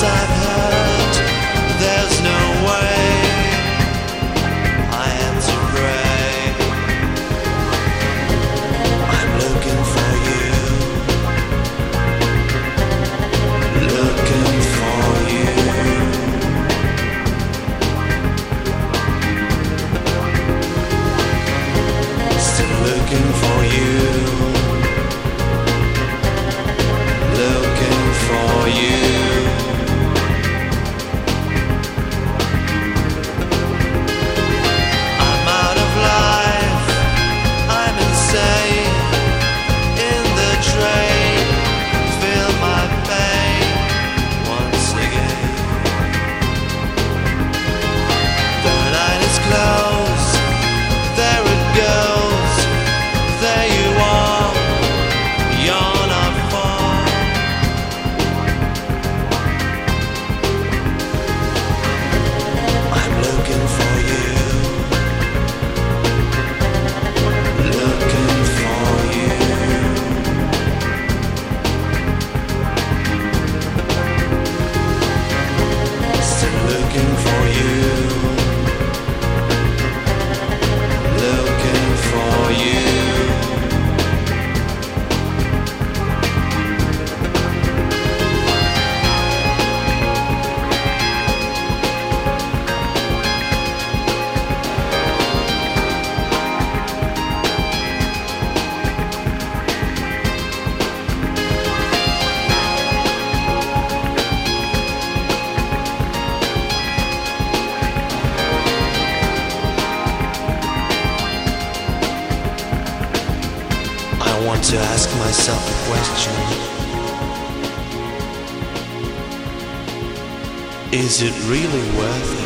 I've heard, there's no way I had to pray. I'm looking for you, looking for you. Still looking for you, looking for you. I'm out of life, I'm insane. In the train, feel my pain once again. The night is closed, there it goes. There you are, you're not far. I'm looking for you, looking for you. Still looking for you, looking for you. I want to ask myself a question. Is it really worth it?